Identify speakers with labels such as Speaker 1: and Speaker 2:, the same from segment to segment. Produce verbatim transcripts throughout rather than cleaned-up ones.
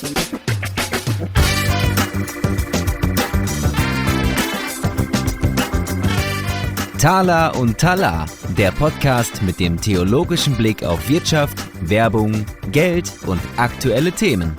Speaker 1: Tala und Tala, der Podcast mit dem theologischen Blick auf Wirtschaft, Werbung, Geld und aktuelle Themen.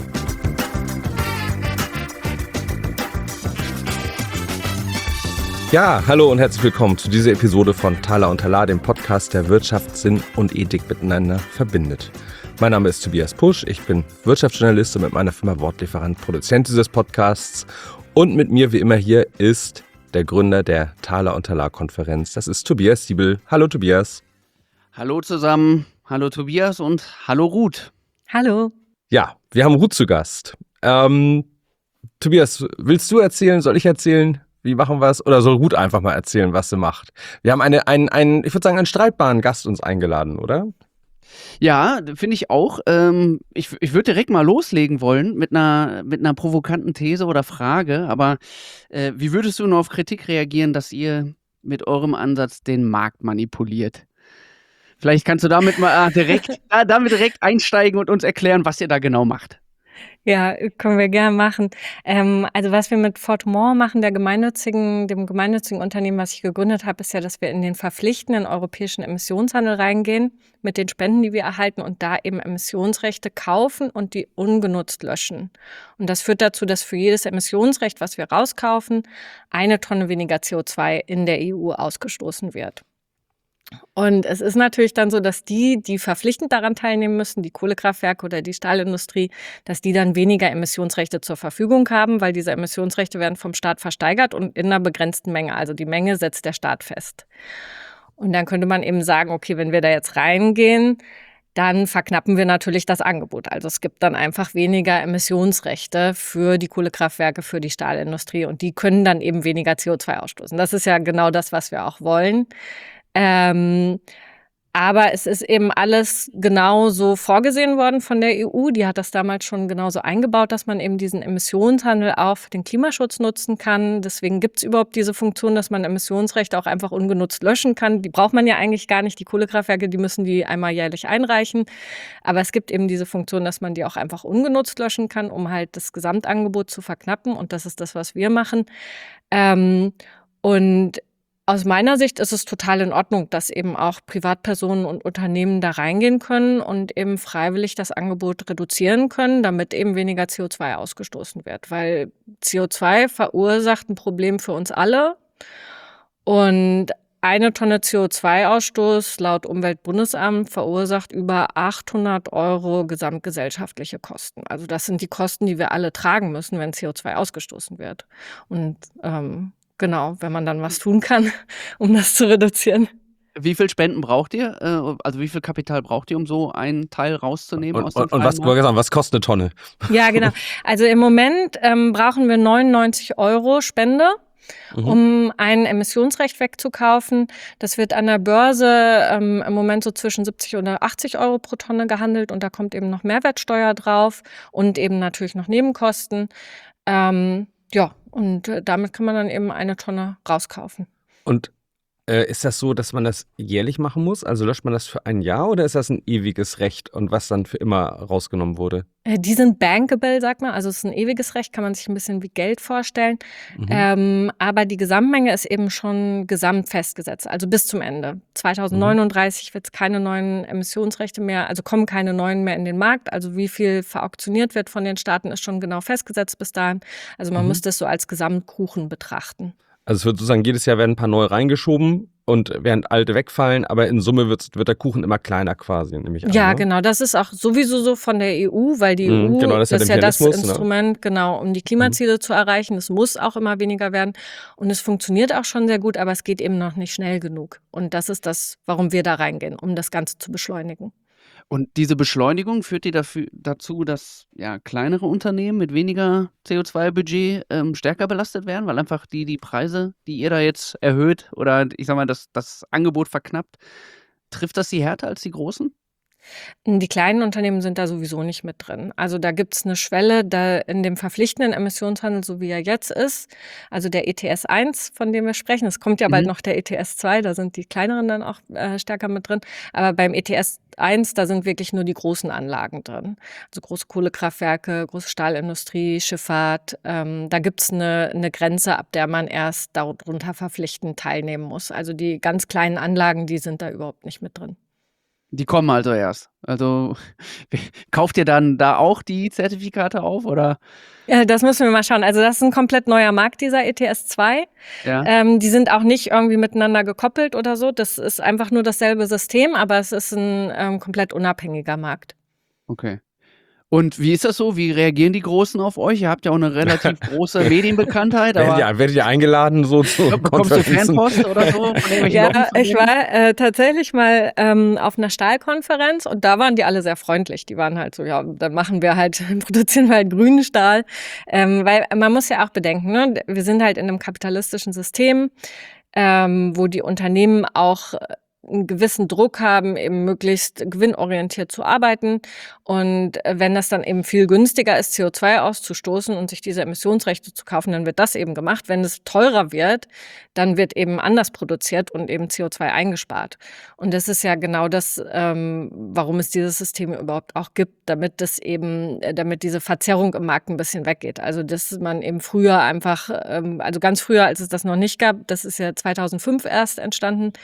Speaker 2: Ja, hallo und herzlich willkommen zu dieser Episode von Tala und Tala, dem Podcast, der Wirtschaft, Sinn und Ethik miteinander verbindet. Mein Name ist Tobias Pusch, ich bin Wirtschaftsjournalist und mit meiner Firma Wortlieferant Produzent dieses Podcasts. Und mit mir wie immer hier ist der Gründer der Tala und Tala Konferenz. Das ist Tobias Siebel. Hallo Tobias.
Speaker 3: Hallo zusammen. Hallo Tobias und hallo Ruth.
Speaker 4: Hallo.
Speaker 2: Ja, wir haben Ruth zu Gast. Ähm, Tobias, willst du erzählen? Soll ich erzählen? Wie machen wir es? Oder soll Ruth einfach mal erzählen, was sie macht? Wir haben eine, einen, einen, ich würde sagen, einen streitbaren Gast uns eingeladen, oder?
Speaker 3: Ja, finde ich auch. Ähm, ich ich würde direkt mal loslegen wollen mit einer, mit einer provokanten These oder Frage. Aber äh, wie würdest du nur auf Kritik reagieren, dass ihr mit eurem Ansatz den Markt manipuliert? Vielleicht kannst du damit mal ah, direkt, ah, damit direkt einsteigen und uns erklären, was ihr da genau macht.
Speaker 4: Ja, können wir gerne machen. Ähm, also was wir mit Fortumor machen, der gemeinnützigen, dem gemeinnützigen Unternehmen, was ich gegründet habe, ist ja, dass wir in den verpflichtenden europäischen Emissionshandel reingehen mit den Spenden, die wir erhalten und da eben Emissionsrechte kaufen und die ungenutzt löschen. Und das führt dazu, dass für jedes Emissionsrecht, was wir rauskaufen, eine Tonne weniger C O zwei in der E U ausgestoßen wird. Und es ist natürlich dann so, dass die, die verpflichtend daran teilnehmen müssen, die Kohlekraftwerke oder die Stahlindustrie, dass die dann weniger Emissionsrechte zur Verfügung haben, weil diese Emissionsrechte werden vom Staat versteigert und in einer begrenzten Menge. Also die Menge setzt der Staat fest. Und dann könnte man eben sagen, okay, wenn wir da jetzt reingehen, dann verknappen wir natürlich das Angebot. Also es gibt dann einfach weniger Emissionsrechte für die Kohlekraftwerke, für die Stahlindustrie und die können dann eben weniger C O zwei ausstoßen. Das ist ja genau das, was wir auch wollen. Ähm, aber es ist eben alles genauso vorgesehen worden von der E U. Die hat das damals schon genauso eingebaut, dass man eben diesen Emissionshandel auch für den Klimaschutz nutzen kann. Deswegen gibt es überhaupt diese Funktion, dass man Emissionsrechte auch einfach ungenutzt löschen kann. Die braucht man ja eigentlich gar nicht. Die Kohlekraftwerke, die müssen die einmal jährlich einreichen. Aber es gibt eben diese Funktion, dass man die auch einfach ungenutzt löschen kann, um halt das Gesamtangebot zu verknappen. Und das ist das, was wir machen. Ähm, und Aus meiner Sicht ist es total in Ordnung, dass eben auch Privatpersonen und Unternehmen da reingehen können und eben freiwillig das Angebot reduzieren können, damit eben weniger C O zwei ausgestoßen wird. Weil C O zwei verursacht ein Problem für uns alle. Und eine Tonne C O zwei Ausstoß laut Umweltbundesamt verursacht über achthundert Euro gesamtgesellschaftliche Kosten. Also das sind die Kosten, die wir alle tragen müssen, wenn C O zwei ausgestoßen wird. Und ähm, Genau, wenn man dann was tun kann, um das zu reduzieren.
Speaker 3: Wie viel Spenden braucht ihr? Äh, Also wie viel Kapital braucht ihr, um so einen Teil rauszunehmen
Speaker 2: Und,
Speaker 3: aus dem
Speaker 2: und, und was,
Speaker 3: freien Markt?
Speaker 2: sagen, was kostet eine Tonne?
Speaker 4: Ja, genau. Also im Moment ähm, brauchen wir neunundneunzig Euro Spende,
Speaker 2: Mhm.
Speaker 4: um ein Emissionsrecht wegzukaufen. Das wird an der Börse ähm, im Moment so zwischen siebzig oder achtzig Euro pro Tonne gehandelt und da kommt eben noch Mehrwertsteuer drauf und eben natürlich noch Nebenkosten. Ähm, ja, und äh, damit kann man dann eben eine Tonne rauskaufen.
Speaker 2: Und äh, ist das so, dass man das jährlich machen muss? Also löscht man das für ein Jahr oder ist das ein ewiges Recht und was dann für immer rausgenommen wurde?
Speaker 4: Äh, Die sind bankable, sagt man. Also es ist ein ewiges Recht, kann man sich ein bisschen wie Geld vorstellen.
Speaker 2: Mhm.
Speaker 4: Ähm, aber die Gesamtmenge ist eben schon gesamt festgesetzt, also bis zum Ende. zweitausendneununddreißig wird es keine neuen Emissionsrechte mehr, also kommen keine neuen mehr in den Markt. Also wie viel verauktioniert wird von den Staaten, ist schon genau festgesetzt bis dahin. Also man
Speaker 2: Mhm.
Speaker 4: muss das so als Gesamtkuchen betrachten.
Speaker 2: Also es wird sozusagen, jedes Jahr werden ein paar neue reingeschoben und während alte wegfallen, aber in Summe wird, wird der Kuchen immer kleiner quasi, nehme ich an.
Speaker 4: Ja,
Speaker 2: ne?
Speaker 4: genau. Das ist auch sowieso so von der E U, weil die
Speaker 2: Mhm,
Speaker 4: E U
Speaker 2: genau, das ist ja
Speaker 4: ist
Speaker 2: der
Speaker 4: ja das
Speaker 2: Mechanismus, ne?
Speaker 4: Instrument, genau, um die Klimaziele zu erreichen. Es muss auch immer weniger werden und es funktioniert auch schon sehr gut, aber es geht eben noch nicht schnell genug. Und das ist das, warum wir da reingehen, um das Ganze zu beschleunigen.
Speaker 3: Und diese Beschleunigung führt die dafür, dazu, dass ja, kleinere Unternehmen mit weniger C O zwei Budget ähm, stärker belastet werden, weil einfach die, die Preise, die ihr da jetzt erhöht oder ich sag mal, das, das Angebot verknappt, trifft das sie härter als die Großen?
Speaker 4: Die kleinen Unternehmen sind da sowieso nicht mit drin. Also da gibt's eine Schwelle, da in dem verpflichtenden Emissionshandel, so wie er jetzt ist, also der E T S eins, von dem wir sprechen, es kommt ja bald
Speaker 3: Mhm.
Speaker 4: noch der E T S zwei, da sind die kleineren dann auch äh, stärker mit drin. Aber beim E T S eins, da sind wirklich nur die großen Anlagen drin. Also große Kohlekraftwerke, große Stahlindustrie, Schifffahrt. Ähm, da gibt's eine, eine Grenze, ab der man erst darunter verpflichtend teilnehmen muss. Also die ganz kleinen Anlagen, die sind da überhaupt nicht mit drin.
Speaker 3: Die kommen also erst. Also kauft ihr dann da auch die Zertifikate auf oder?
Speaker 4: Ja, das müssen wir mal schauen. Also das ist ein komplett neuer Markt, dieser E T S zwei.
Speaker 3: Ja.
Speaker 4: Ähm, die sind auch nicht irgendwie miteinander gekoppelt oder so. Das ist einfach nur dasselbe System, aber es ist ein ähm, komplett unabhängiger Markt.
Speaker 3: Okay. Und wie ist das so? Wie reagieren die Großen auf euch? Ihr habt ja auch eine relativ große Medienbekanntheit,
Speaker 2: Werdet
Speaker 3: aber
Speaker 2: ihr, werdet ihr eingeladen so zu
Speaker 3: bekommst du
Speaker 2: Konferenzen?
Speaker 3: Fanpost oder so von irgendwelchen
Speaker 4: Ja,
Speaker 3: Leuten von
Speaker 4: ich
Speaker 3: denen?
Speaker 4: war äh, tatsächlich mal ähm, auf einer Stahlkonferenz und da waren die alle sehr freundlich. Die waren halt so, ja, dann machen wir halt, produzieren wir halt grünen Stahl. Ähm, weil man muss ja auch bedenken, ne? Wir sind halt in einem kapitalistischen System, ähm, wo die Unternehmen auch einen gewissen Druck haben, eben möglichst gewinnorientiert zu arbeiten. Und äh, wenn das dann eben viel günstiger ist, C O zwei auszustoßen und sich diese Emissionsrechte zu kaufen, dann wird das eben gemacht. Wenn es teurer wird, dann wird eben anders produziert und eben C O zwei eingespart. Und das ist ja genau das, ähm, warum es dieses System überhaupt auch gibt, damit das eben, äh, damit diese Verzerrung im Markt ein bisschen weggeht. Also dass man eben früher einfach, ähm, also ganz früher, als es das noch nicht gab, das ist ja zweitausendfünf erst entstanden.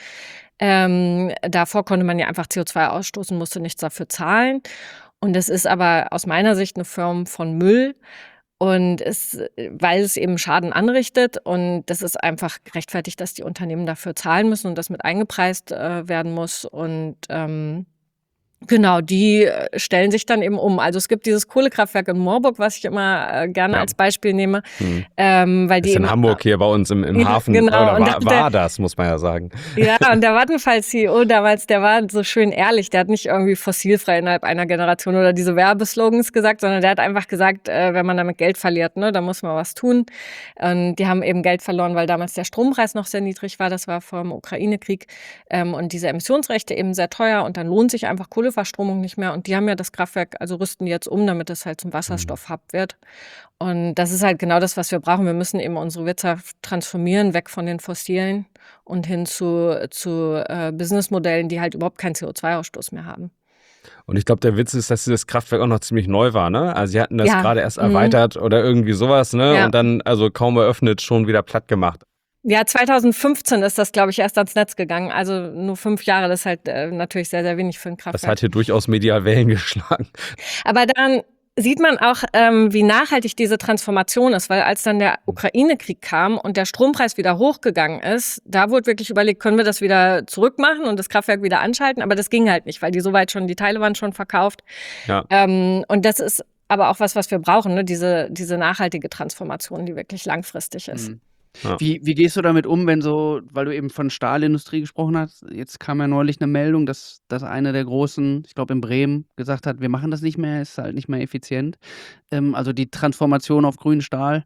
Speaker 4: Ähm, davor konnte man ja einfach C O zwei ausstoßen, musste nichts dafür zahlen. Und das ist aber aus meiner Sicht eine Form von Müll. Und es, weil es eben Schaden anrichtet und das ist einfach gerechtfertigt, dass die Unternehmen dafür zahlen müssen und das mit eingepreist äh, werden muss. Und ähm, genau, die äh, stellen sich dann eben um. Also es gibt dieses Kohlekraftwerk in Moorburg, was ich immer äh, gerne
Speaker 2: Ja.
Speaker 4: als Beispiel nehme,
Speaker 2: Hm.
Speaker 4: ähm, weil die
Speaker 2: Ist in
Speaker 4: eben
Speaker 2: Hamburg hier bei uns im, im
Speaker 4: Ja,
Speaker 2: Hafen,
Speaker 4: genau.
Speaker 2: oder
Speaker 4: Und
Speaker 2: war,
Speaker 4: der-
Speaker 2: war das, muss man ja sagen.
Speaker 4: Ja, und der Vattenfall-C E O damals, der war so schön ehrlich. Der hat nicht irgendwie fossilfrei innerhalb einer Generation oder diese Werbeslogans gesagt, sondern der hat einfach gesagt, äh, wenn man damit Geld verliert, ne, dann muss man was tun. Und die haben eben Geld verloren, weil damals der Strompreis noch sehr niedrig war. Das war vor dem Ukraine-Krieg. Ähm, und diese Emissionsrechte eben sehr teuer. Und dann lohnt sich einfach Kohleverstromung nicht mehr. Und die haben ja das Kraftwerk, also rüsten die jetzt um, damit es halt zum Wasserstoff-Hub wird. Und das ist halt genau das, was wir brauchen. Wir müssen eben unsere Wirtschaft transformieren, weg von den Fossilen und hin zu, zu äh, Businessmodellen, die halt überhaupt keinen C O zwei Ausstoß mehr haben.
Speaker 2: Und ich glaube, der Witz ist, dass dieses Kraftwerk auch noch ziemlich neu war, ne? Also sie hatten das
Speaker 4: Ja.
Speaker 2: gerade erst
Speaker 4: Mhm.
Speaker 2: erweitert oder irgendwie sowas, ne?
Speaker 4: Ja.
Speaker 2: Und dann, also kaum eröffnet, schon wieder platt gemacht.
Speaker 4: Ja, zweitausendfünfzehn ist das, glaube ich, erst ans Netz gegangen. Also nur fünf Jahre, das ist halt äh, natürlich sehr, sehr wenig für ein
Speaker 2: Das
Speaker 4: Kraftwerk.
Speaker 2: hat hier durchaus medial Wellen geschlagen.
Speaker 4: Aber dann sieht man auch, ähm, wie nachhaltig diese Transformation ist, weil als dann der Ukraine-Krieg kam und der Strompreis wieder hochgegangen ist, da wurde wirklich überlegt, können wir das wieder zurückmachen und das Kraftwerk wieder anschalten, aber das ging halt nicht, weil die soweit schon, die Teile waren schon verkauft.
Speaker 2: Ja.
Speaker 4: Ähm, und das ist aber auch was, was wir brauchen, ne? diese, diese nachhaltige Transformation, die wirklich langfristig ist.
Speaker 3: Mhm.
Speaker 2: Ja.
Speaker 3: Wie, wie gehst du damit um, wenn so, weil du eben von Stahlindustrie gesprochen hast, jetzt kam ja neulich eine Meldung, dass, dass eine der großen, ich glaube in Bremen, gesagt hat, wir machen das nicht mehr, ist halt nicht mehr effizient. Ähm, also die Transformation auf grünen Stahl.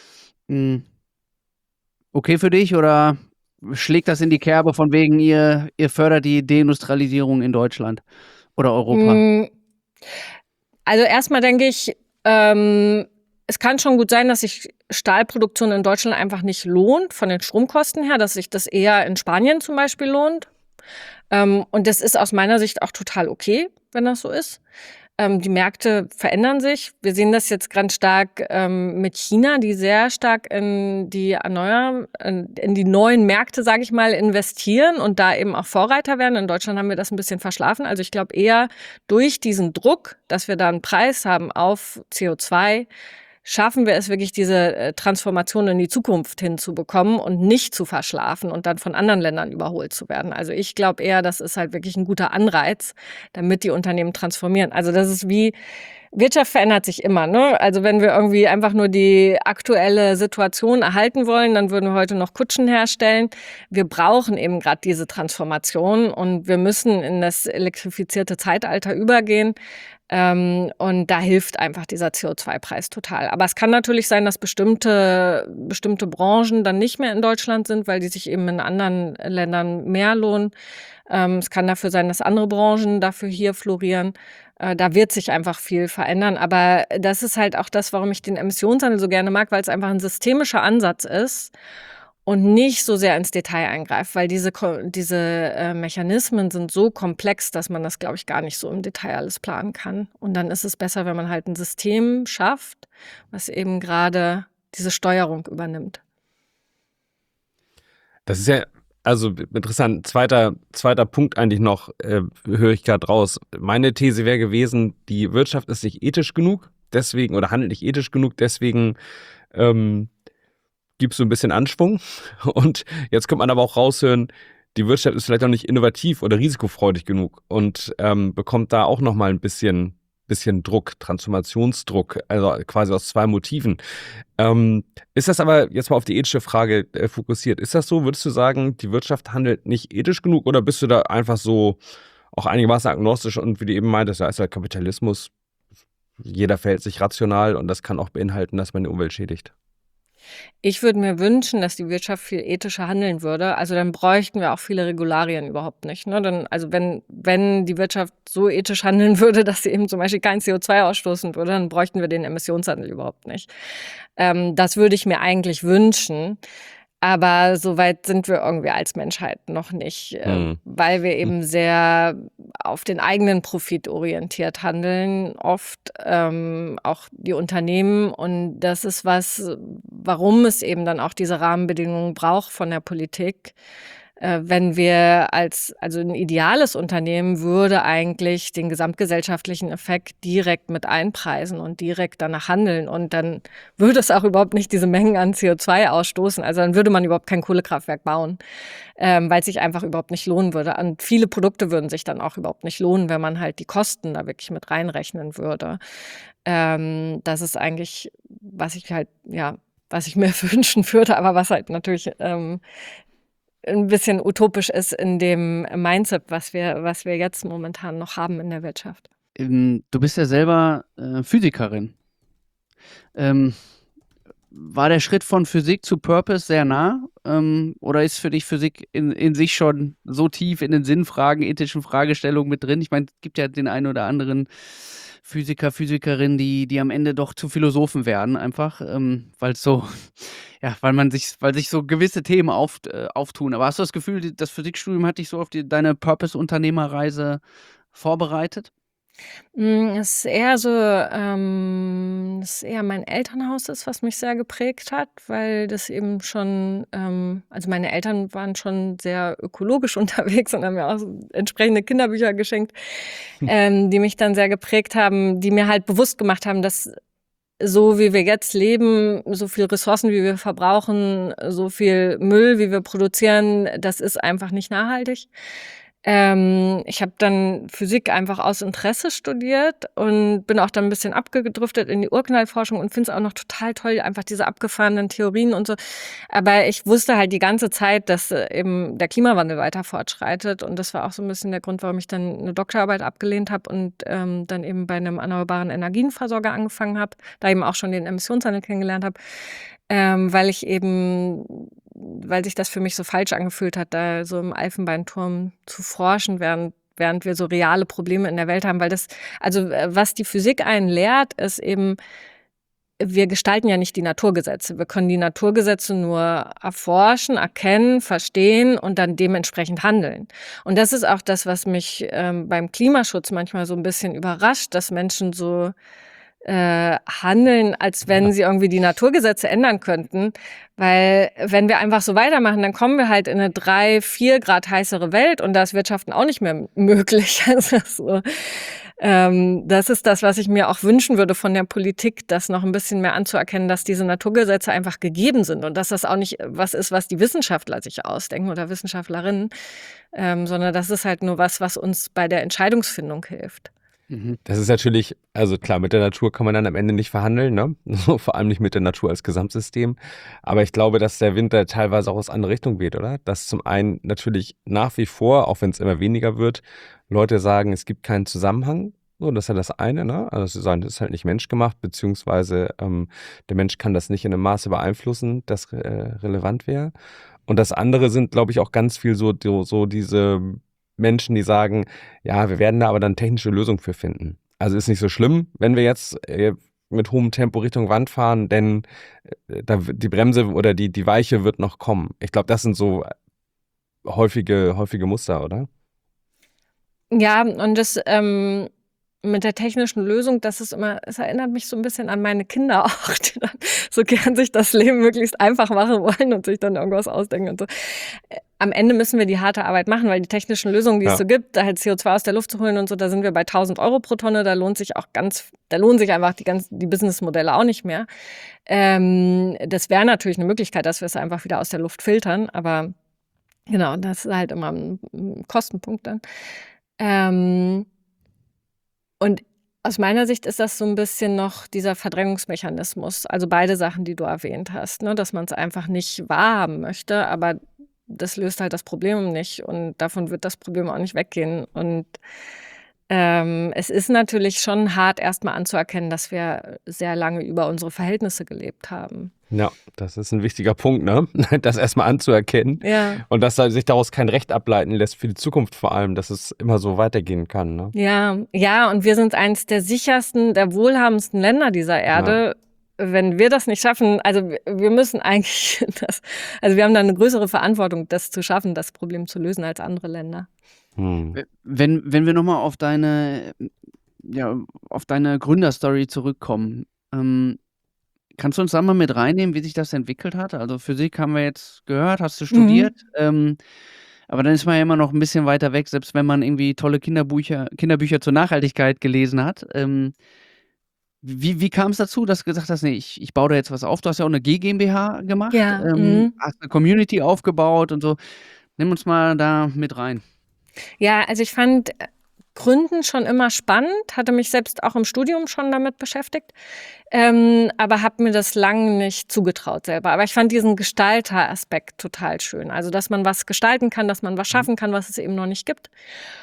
Speaker 3: Mh, okay für dich oder schlägt das in die Kerbe von wegen, ihr, ihr fördert die Deindustrialisierung in Deutschland oder Europa?
Speaker 4: Mm, Also erstmal denke ich, ähm, es kann schon gut sein, dass sich Stahlproduktion in Deutschland einfach nicht lohnt, von den Stromkosten her, dass sich das eher in Spanien zum Beispiel lohnt. Ähm, und das ist aus meiner Sicht auch total okay, wenn das so ist. Ähm, die Märkte verändern sich. Wir sehen das jetzt ganz stark ähm, mit China, die sehr stark in die erneuer, in, in die neuen Märkte, sage ich mal, investieren und da eben auch Vorreiter werden. In Deutschland haben wir das ein bisschen verschlafen. Also ich glaube eher durch diesen Druck, dass wir da einen Preis haben auf C O zwei, schaffen wir es wirklich, diese äh, Transformation in die Zukunft hinzubekommen und nicht zu verschlafen und dann von anderen Ländern überholt zu werden. Also ich glaube eher, das ist halt wirklich ein guter Anreiz, damit die Unternehmen transformieren. Also das ist wie, Wirtschaft verändert sich immer, ne? Also wenn wir irgendwie einfach nur die aktuelle Situation erhalten wollen, dann würden wir heute noch Kutschen herstellen. Wir brauchen eben gerade diese Transformation und wir müssen in das elektrifizierte Zeitalter übergehen. Ähm, und da hilft einfach dieser C O zwei Preis total. Aber es kann natürlich sein, dass bestimmte, bestimmte Branchen dann nicht mehr in Deutschland sind, weil die sich eben in anderen Ländern mehr lohnen. Ähm, es kann dafür sein, dass andere Branchen dafür hier florieren. Äh, da wird sich einfach viel verändern. Aber das ist halt auch das, warum ich den Emissionshandel so gerne mag, weil es einfach ein systemischer Ansatz ist und nicht so sehr ins Detail eingreift, weil diese, diese äh, Mechanismen sind so komplex, dass man das, glaube ich, gar nicht so im Detail alles planen kann. Und dann ist es besser, wenn man halt ein System schafft, was eben gerade diese Steuerung übernimmt.
Speaker 2: Das ist ja also interessant. Zweiter, zweiter Punkt eigentlich noch, äh, höre ich gerade raus. Meine These wäre gewesen, die Wirtschaft ist nicht ethisch genug, deswegen, oder handelt nicht ethisch genug, deswegen ähm, gibt es so ein bisschen Anschwung. Und jetzt könnte man aber auch raushören, die Wirtschaft ist vielleicht auch nicht innovativ oder risikofreudig genug und ähm, bekommt da auch nochmal ein bisschen, bisschen Druck, Transformationsdruck, also quasi aus zwei Motiven. Ähm, ist das aber jetzt mal auf die ethische Frage äh, fokussiert? Ist das so? Würdest du sagen, die Wirtschaft handelt nicht ethisch genug oder bist du da einfach so auch einigermaßen agnostisch und wie du eben meintest, da ist ja Kapitalismus, jeder verhält sich rational und das kann auch beinhalten, dass man die Umwelt schädigt?
Speaker 4: Ich würde mir wünschen, dass die Wirtschaft viel ethischer handeln würde. Also dann bräuchten wir auch viele Regularien überhaupt nicht. Ne? Dann, also wenn, wenn die Wirtschaft so ethisch handeln würde, dass sie eben zum Beispiel kein C O zwei ausstoßen würde, dann bräuchten wir den Emissionshandel überhaupt nicht. Ähm, das würde ich mir eigentlich wünschen. Aber so weit sind wir irgendwie als Menschheit noch nicht, äh,
Speaker 2: Hm.
Speaker 4: weil wir eben sehr auf den eigenen Profit orientiert handeln, oft ähm, auch die Unternehmen. Und das ist was, warum es eben dann auch diese Rahmenbedingungen braucht von der Politik. Äh, wenn wir als, also ein ideales Unternehmen würde eigentlich den gesamtgesellschaftlichen Effekt direkt mit einpreisen und direkt danach handeln. Und dann würde es auch überhaupt nicht diese Mengen an C O zwei ausstoßen. Also dann würde man überhaupt kein Kohlekraftwerk bauen, ähm, weil es sich einfach überhaupt nicht lohnen würde. Und viele Produkte würden sich dann auch überhaupt nicht lohnen, wenn man halt die Kosten da wirklich mit reinrechnen würde. Ähm, das ist eigentlich, was ich halt, ja, was ich mir wünschen würde, aber was halt natürlich ähm, ein bisschen utopisch ist in dem Mindset, was wir, was wir jetzt momentan noch haben in der Wirtschaft.
Speaker 3: Ähm, Du bist ja selber äh, Physikerin. Ähm, war der Schritt von Physik zu Purpose sehr nah? Ähm, oder ist für dich Physik in, in sich schon so tief in den Sinnfragen, ethischen Fragestellungen mit drin? Ich meine, es gibt ja den einen oder anderen Physiker, Physikerin, die, die am Ende doch zu Philosophen werden, einfach, ähm, weil es so, ja, weil man sich, weil sich so gewisse Themen auf, äh, auftun. Aber hast du das Gefühl, die- das Physikstudium hat dich so auf die, deine Purpose-Unternehmerreise vorbereitet?
Speaker 4: Mm, Es ist eher so, ähm, es ist eher mein Elternhaus ist, was mich sehr geprägt hat, weil das eben schon, ähm, also meine Eltern waren schon sehr ökologisch unterwegs und haben mir auch so entsprechende Kinderbücher geschenkt, ähm, die mich dann sehr geprägt haben, die mir halt bewusst gemacht haben, dass so wie wir jetzt leben, so viel Ressourcen, wie wir verbrauchen, so viel Müll, wie wir produzieren, das ist einfach nicht nachhaltig. Ähm, ich habe dann Physik einfach aus Interesse studiert und bin auch dann ein bisschen abgedriftet in die Urknallforschung und finde es auch noch total toll, einfach diese abgefahrenen Theorien und so. Aber ich wusste halt die ganze Zeit, dass äh, eben der Klimawandel weiter fortschreitet. Und das war auch so ein bisschen der Grund, warum ich dann eine Doktorarbeit abgelehnt habe und ähm, dann eben bei einem erneuerbaren Energienversorger angefangen habe, da eben auch schon den Emissionshandel kennengelernt habe, ähm, weil ich eben weil sich das für mich so falsch angefühlt hat, da so im Elfenbeinturm zu forschen, während, während wir so reale Probleme in der Welt haben. Weil das, also äh, was die Physik einen lehrt, ist eben, wir gestalten ja nicht die Naturgesetze. Wir können die Naturgesetze nur erforschen, erkennen, verstehen und dann dementsprechend handeln. Und das ist auch das, was mich ähm, beim Klimaschutz manchmal so ein bisschen überrascht, dass Menschen so äh, handeln, als wenn sie irgendwie die Naturgesetze ändern könnten. Weil wenn wir einfach so weitermachen, dann kommen wir halt in eine drei, vier Grad heißere Welt und da ist Wirtschaften auch nicht mehr möglich. Also so, ähm, das ist das, was ich mir auch wünschen würde von der Politik, das noch ein bisschen mehr anzuerkennen, dass diese Naturgesetze einfach gegeben sind und dass das auch nicht was ist, was die Wissenschaftler sich ausdenken oder Wissenschaftlerinnen, ähm, sondern das ist halt nur was, was uns bei der Entscheidungsfindung hilft.
Speaker 2: Das ist natürlich, also klar, mit der Natur kann man dann am Ende nicht verhandeln, ne? Vor allem nicht mit der Natur als Gesamtsystem. Aber ich glaube, dass der Wind da teilweise auch aus andere Richtung weht, oder? Dass zum einen natürlich nach wie vor, auch wenn es immer weniger wird, Leute sagen, es gibt keinen Zusammenhang So, das ist ja das eine, ne? Also das ist halt nicht menschgemacht, beziehungsweise ähm, der Mensch kann das nicht in einem Maße beeinflussen, das äh, relevant wäre. Und das andere sind, glaube ich, auch ganz viel so, so, so diese Menschen, die sagen, ja, wir werden da aber dann technische Lösungen für finden. Also ist nicht so schlimm, wenn wir jetzt äh, mit hohem Tempo Richtung Wand fahren, denn äh, da, die Bremse oder die, die Weiche wird noch kommen. Ich glaube, das sind so häufige, häufige Muster, oder?
Speaker 4: Ja, und das ähm, mit der technischen Lösung, das ist immer, es erinnert mich so ein bisschen an meine Kinder auch, die dann so gern sich das Leben möglichst einfach machen wollen und sich dann irgendwas ausdenken und so. Äh, Am Ende müssen wir die harte Arbeit machen, weil die technischen Lösungen, die
Speaker 2: Ja.
Speaker 4: es so gibt, da halt C O zwei aus der Luft zu holen und so, da sind wir bei tausend Euro pro Tonne, da lohnt sich auch ganz, da lohnen sich einfach die ganzen, die Businessmodelle auch nicht mehr. Ähm, das wäre natürlich eine Möglichkeit, dass wir es einfach wieder aus der Luft filtern, aber genau, das ist halt immer ein, ein Kostenpunkt dann. Ähm, und aus meiner Sicht ist das so ein bisschen noch dieser Verdrängungsmechanismus. Also beide Sachen, die du erwähnt hast, ne? Dass man es einfach nicht wahrhaben möchte, aber das löst halt das Problem nicht und davon wird das Problem auch nicht weggehen. Und ähm, es ist natürlich schon hart, erstmal anzuerkennen, dass wir sehr lange über unsere Verhältnisse gelebt haben.
Speaker 2: Ja, das ist ein wichtiger Punkt, ne? Das erstmal anzuerkennen.
Speaker 4: Ja.
Speaker 2: Und dass da sich daraus kein Recht ableiten lässt für die Zukunft vor allem, dass es immer so weitergehen kann, ne?
Speaker 4: Ja, ja, und wir sind eines der sichersten, der wohlhabendsten Länder dieser Erde. Wenn wir das nicht schaffen, also wir wir müssen eigentlich das, also wir haben da eine größere Verantwortung, das zu schaffen, das Problem zu lösen als andere Länder.
Speaker 2: Hm.
Speaker 3: Wenn, wenn wir nochmal auf deine, ja, auf deine Gründerstory zurückkommen, ähm, kannst du uns da mal mit reinnehmen, wie sich das entwickelt hat? Also Physik haben wir jetzt gehört, hast du studiert, ähm, aber dann ist man ja immer noch ein bisschen weiter weg, selbst wenn man irgendwie tolle Kinderbücher, Kinderbücher zur Nachhaltigkeit gelesen hat. Ähm, wie wie kam es dazu, dass du gesagt hast, nee, ich, ich baue da jetzt was auf? Du hast ja auch eine G GmbH gemacht,
Speaker 4: Ja,
Speaker 3: ähm,
Speaker 4: mhm.
Speaker 3: hast eine Community aufgebaut und so. Nimm uns mal da mit rein.
Speaker 4: Ja, also ich fand äh, Gründen schon immer spannend, hatte mich selbst auch im Studium schon damit beschäftigt, ähm, aber habe mir das lange nicht zugetraut selber. Aber ich fand diesen Gestalter-Aspekt total schön. Also, dass man was gestalten kann, dass man was schaffen kann, was es eben noch nicht gibt.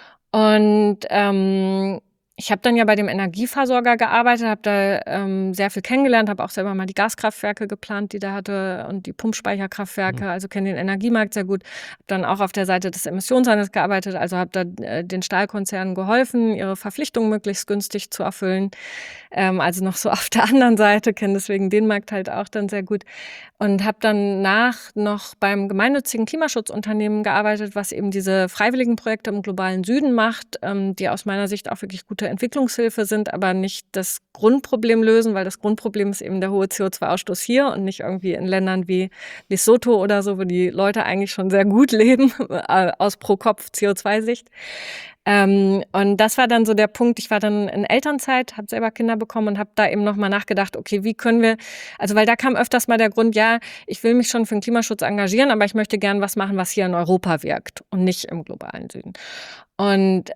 Speaker 4: Und ähm, ich habe dann ja bei dem Energieversorger gearbeitet, habe da ähm, sehr viel kennengelernt, habe auch selber mal die Gaskraftwerke geplant, die der hatte und die Pumpspeicherkraftwerke, also kenne den Energiemarkt sehr gut. Habe dann auch auf der Seite des Emissionshandels gearbeitet, also habe da äh, den Stahlkonzernen geholfen, ihre Verpflichtungen möglichst günstig zu erfüllen. Ähm, also noch so auf der anderen Seite, kenne deswegen den Markt halt auch dann sehr gut. Und habe dann nach noch beim gemeinnützigen Klimaschutzunternehmen gearbeitet, was eben diese freiwilligen Projekte im globalen Süden macht, ähm, die aus meiner Sicht auch wirklich gute Entwicklungshilfe sind, aber nicht das Grundproblem lösen, weil das Grundproblem ist eben der hohe C O zwei Ausstoß hier und nicht irgendwie in Ländern wie Lesotho oder so, wo die Leute eigentlich schon sehr gut leben, aus Pro-Kopf-C O zwei Sicht. Ähm, und das war dann so der Punkt, ich war dann in Elternzeit, habe selber Kinder bekommen und habe da eben nochmal nachgedacht, okay, wie können wir, also weil da kam öfters mal der Grund, ja, ich will mich schon für den Klimaschutz engagieren, aber ich möchte gern was machen, was hier in Europa wirkt und nicht im globalen Süden. Und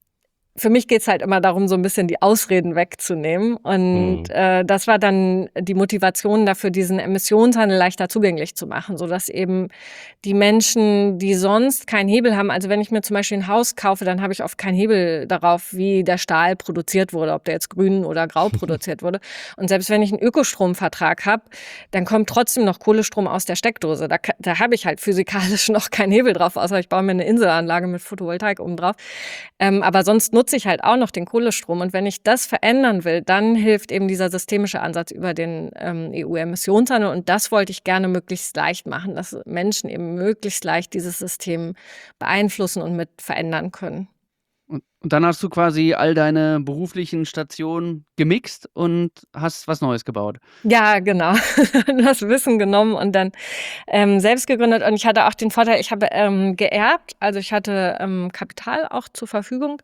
Speaker 4: für mich geht's halt immer darum, so ein bisschen die Ausreden wegzunehmen. Und
Speaker 2: Mhm.
Speaker 4: äh, das war dann die Motivation dafür, diesen Emissionshandel leichter zugänglich zu machen, sodass eben die Menschen, die sonst keinen Hebel haben, also wenn ich mir zum Beispiel ein Haus kaufe, dann habe ich oft keinen Hebel darauf, wie der Stahl produziert wurde, ob der jetzt grün oder grau produziert wurde. Und selbst wenn ich einen Ökostromvertrag habe, dann kommt trotzdem noch Kohlestrom aus der Steckdose. Da, ka- da habe ich halt physikalisch noch keinen Hebel drauf, außer ich baue mir eine Inselanlage mit Photovoltaik oben drauf. Ähm, aber sonst nutze ich halt auch noch den Kohlestrom. Und wenn ich das verändern will, dann hilft eben dieser systemische Ansatz über den ähm, E U-Emissionshandel. Und das wollte ich gerne möglichst leicht machen, dass Menschen eben möglichst leicht dieses System beeinflussen und mit verändern können.
Speaker 3: Und, und dann hast du quasi all deine beruflichen Stationen gemixt und hast was Neues gebaut.
Speaker 4: Ja, genau. Das Wissen genommen und dann ähm, selbst gegründet. Und ich hatte auch den Vorteil, ich habe ähm, geerbt. Also ich hatte ähm, Kapital auch zur Verfügung,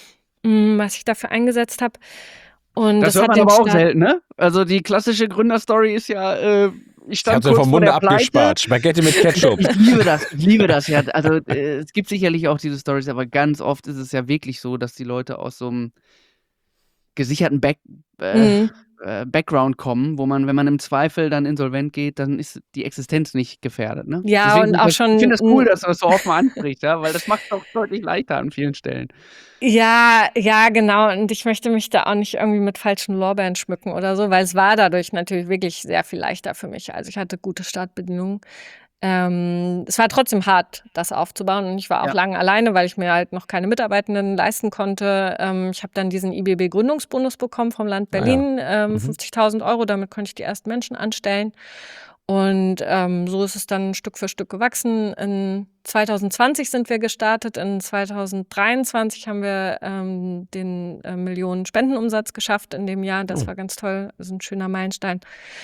Speaker 4: mh, was ich dafür eingesetzt habe. Und
Speaker 3: Das,
Speaker 4: das,
Speaker 3: hört
Speaker 4: hat
Speaker 3: man
Speaker 4: den
Speaker 3: aber auch
Speaker 4: Staat-
Speaker 3: selten, ne? Also die klassische Gründerstory ist ja, äh, ich
Speaker 2: Ich
Speaker 3: stand
Speaker 2: hab's mir
Speaker 3: kurz
Speaker 2: vom
Speaker 3: vor
Speaker 2: Munde
Speaker 3: der Pleite.
Speaker 2: abgespart. Spaghetti mit Ketchup.
Speaker 3: Ich liebe das, ich liebe das ja. Also äh, es gibt sicherlich auch diese Stories, aber ganz oft ist es ja wirklich so, dass die Leute aus so einem gesicherten Back, äh,
Speaker 4: Mhm.
Speaker 3: äh, Background kommen, wo man, wenn man im Zweifel dann insolvent geht, dann ist die Existenz nicht gefährdet, ne?
Speaker 4: Ja,
Speaker 3: Deswegen
Speaker 4: und
Speaker 3: finde ich
Speaker 4: auch
Speaker 3: das ich
Speaker 4: schon
Speaker 3: finde das cool,
Speaker 4: 'n
Speaker 3: dass du das so offen ansprichst, ja, weil das macht's auch deutlich leichter an vielen Stellen.
Speaker 4: Ja, ja, genau. Und ich möchte mich da auch nicht irgendwie mit falschen Lorbeeren schmücken oder so, weil es war dadurch natürlich wirklich sehr viel leichter für mich. Also, ich hatte gute Startbedingungen. Ähm, es war trotzdem hart, das aufzubauen und ich war auch
Speaker 3: Ja.
Speaker 4: lange alleine, weil ich mir halt noch keine Mitarbeitenden leisten konnte. Ähm, ich habe dann diesen I B B-Gründungsbonus bekommen vom Land
Speaker 2: Ah ja.
Speaker 4: Berlin, ähm,
Speaker 2: Mhm.
Speaker 4: fünfzigtausend Euro. Damit konnte ich die ersten Menschen anstellen. Und ähm, so ist es dann Stück für Stück gewachsen. In zwanzig zwanzig sind wir gestartet. In zwanzig dreiundzwanzig haben wir ähm, den äh, Millionen Spendenumsatz geschafft in dem Jahr. Das
Speaker 2: Oh.
Speaker 4: war ganz toll. Das ist ein schöner Meilenstein.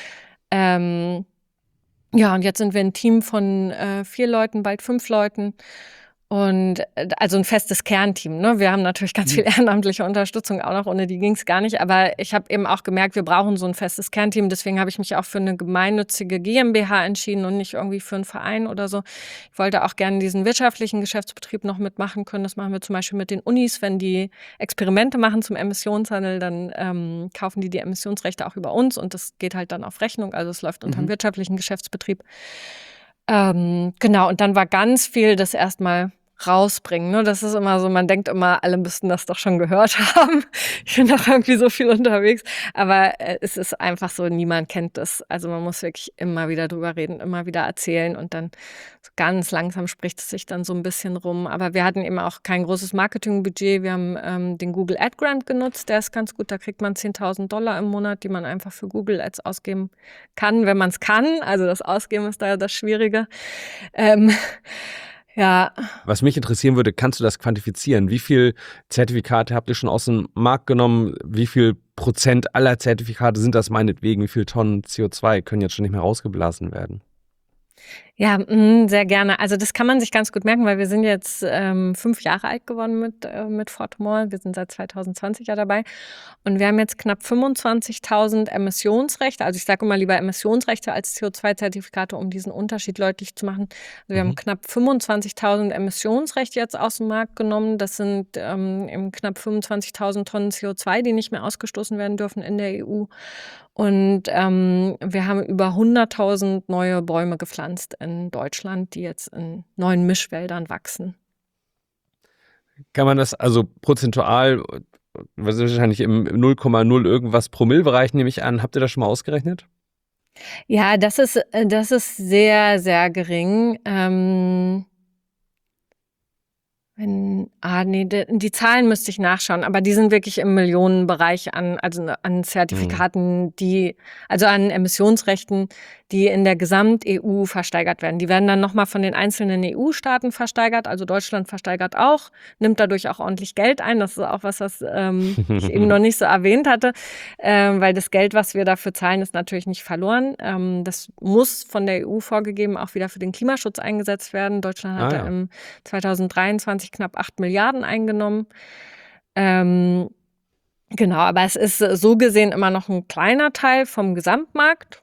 Speaker 4: Ähm, ja, und jetzt sind wir ein Team von äh, vier Leuten, bald fünf Leuten. Und äh, also ein festes Kernteam. Ne? Wir haben natürlich ganz
Speaker 3: Mhm.
Speaker 4: viel ehrenamtliche Unterstützung auch noch, ohne die ging es gar nicht. Aber ich habe eben auch gemerkt, wir brauchen so ein festes Kernteam. Deswegen habe ich mich auch für eine gemeinnützige GmbH entschieden und nicht irgendwie für einen Verein oder so. Ich wollte auch gerne diesen wirtschaftlichen Geschäftsbetrieb noch mitmachen können. Das machen wir zum Beispiel mit den Unis. Wenn die Experimente machen zum Emissionshandel, dann ähm, kaufen die die Emissionsrechte auch über uns und das geht halt dann auf Rechnung. Also es läuft unter dem
Speaker 3: Mhm.
Speaker 4: wirtschaftlichen Geschäftsbetrieb. Ähm, genau, und dann war ganz viel das erstmal rausbringen. Ne? Das ist immer so, man denkt immer, alle müssten das doch schon gehört haben. Ich bin auch irgendwie so viel unterwegs. Aber äh, es ist einfach so, niemand kennt das. Also man muss wirklich immer wieder drüber reden, immer wieder erzählen und dann so ganz langsam spricht es sich dann so ein bisschen rum. Aber wir hatten eben auch kein großes Marketingbudget. Wir haben ähm, den Google Ad Grant genutzt. Der ist ganz gut. Da kriegt man zehntausend Dollar im Monat, die man einfach für Google Ads ausgeben kann, wenn man es kann. Also das Ausgeben ist da das Schwierige. Ähm, ja.
Speaker 2: Was mich interessieren würde, kannst du das quantifizieren? Wie viel Zertifikate habt ihr schon aus dem Markt genommen? Wie viel Prozent aller Zertifikate sind das meinetwegen? Wie viel Tonnen C O zwei können jetzt schon nicht mehr rausgeblasen werden?
Speaker 4: Ja, mh, sehr gerne. Also das kann man sich ganz gut merken, weil wir sind jetzt ähm, fünf Jahre alt geworden mit, äh, mit Fortumor. Wir sind seit zwanzig zwanzig ja dabei. Und wir haben jetzt knapp fünfundzwanzigtausend Emissionsrechte. Also ich sage immer lieber Emissionsrechte als C O zwei Zertifikate, um diesen Unterschied deutlich zu machen. Also wir
Speaker 2: Mhm.
Speaker 4: haben knapp fünfundzwanzigtausend Emissionsrechte jetzt aus dem Markt genommen. Das sind ähm, eben knapp fünfundzwanzigtausend Tonnen C O zwei, die nicht mehr ausgestoßen werden dürfen in der E U. Und ähm, wir haben über hunderttausend neue Bäume gepflanzt in Deutschland, die jetzt in neuen Mischwäldern wachsen.
Speaker 2: Kann man das also prozentual, was ist wahrscheinlich im null Komma null irgendwas Promille-Bereich, nehme ich an, habt ihr das schon mal ausgerechnet?
Speaker 4: Ja, das ist, äh, das ist sehr, sehr gering. Ähm, wenn, ah, nee, die, die Zahlen müsste ich nachschauen, aber die sind wirklich im Millionenbereich an, also an Zertifikaten, die, also an Emissionsrechten, die in der Gesamt-E U versteigert werden. Die werden dann nochmal von den einzelnen E U-Staaten versteigert, also Deutschland versteigert auch, nimmt dadurch auch ordentlich Geld ein. Das ist auch was, was ähm, ich eben noch nicht so erwähnt hatte, ähm, weil das Geld, was wir dafür zahlen, ist natürlich nicht verloren. Ähm, das muss von der E U vorgegeben auch wieder für den Klimaschutz eingesetzt werden. Deutschland
Speaker 2: Ah,
Speaker 4: hatte
Speaker 2: ja.
Speaker 4: im zwanzig dreiundzwanzig knapp acht Milliarden eingenommen. Ähm, genau, aber es ist so gesehen immer noch ein kleiner Teil vom Gesamtmarkt.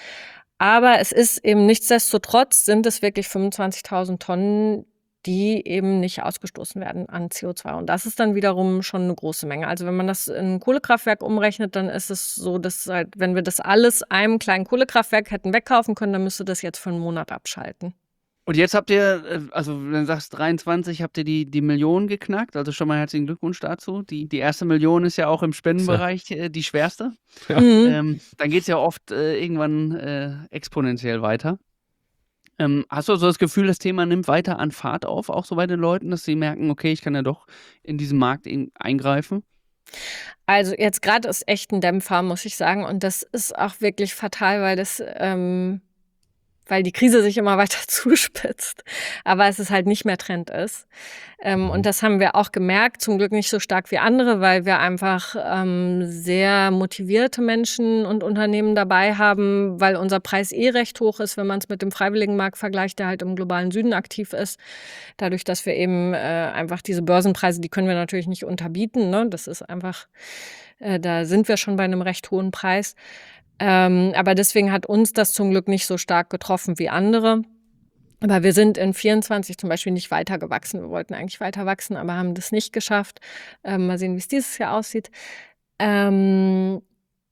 Speaker 4: Aber es ist eben nichtsdestotrotz sind es wirklich fünfundzwanzigtausend Tonnen, die eben nicht ausgestoßen werden an C O zwei. Und das ist dann wiederum schon eine große Menge. Also wenn man das in ein Kohlekraftwerk umrechnet, dann ist es so, dass halt, wenn wir das alles einem kleinen Kohlekraftwerk hätten wegkaufen können, dann müsste das jetzt für einen Monat abschalten.
Speaker 3: Und jetzt habt ihr, äh, also wenn du sagst dreiundzwanzig, habt ihr die, die Million geknackt. Also schon mal herzlichen Glückwunsch dazu. Die, die erste Million ist ja auch im Spendenbereich äh, die schwerste.
Speaker 2: Ja.
Speaker 4: Mhm.
Speaker 3: Ähm, dann geht es ja oft äh, irgendwann äh, exponentiell weiter. Ähm, hast du so das Gefühl, das Thema nimmt weiter an Fahrt auf, auch so bei den Leuten, dass sie merken, okay, ich kann ja doch in diesen Markt in, eingreifen?
Speaker 4: Also jetzt gerade ist echt ein Dämpfer, muss ich sagen. Und das ist auch wirklich fatal, weil das, ähm, weil die Krise sich immer weiter zuspitzt, aber es ist halt nicht mehr Trend ist. Ähm,
Speaker 2: Mhm.
Speaker 4: und das haben wir auch gemerkt, zum Glück nicht so stark wie andere, weil wir einfach ähm, sehr motivierte Menschen und Unternehmen dabei haben, weil unser Preis eh recht hoch ist, wenn man es mit dem Freiwilligenmarkt vergleicht, der halt im globalen Süden aktiv ist. Dadurch, dass wir eben äh, einfach diese Börsenpreise, die können wir natürlich nicht unterbieten, ne? Das ist einfach, äh, da sind wir schon bei einem recht hohen Preis. Ähm, aber deswegen hat uns das zum Glück nicht so stark getroffen wie andere. Aber wir sind in vierundzwanzig zum Beispiel nicht weiter gewachsen. Wir wollten eigentlich weiter wachsen, aber haben das nicht geschafft. Ähm, mal sehen, wie es dieses Jahr aussieht. Ähm,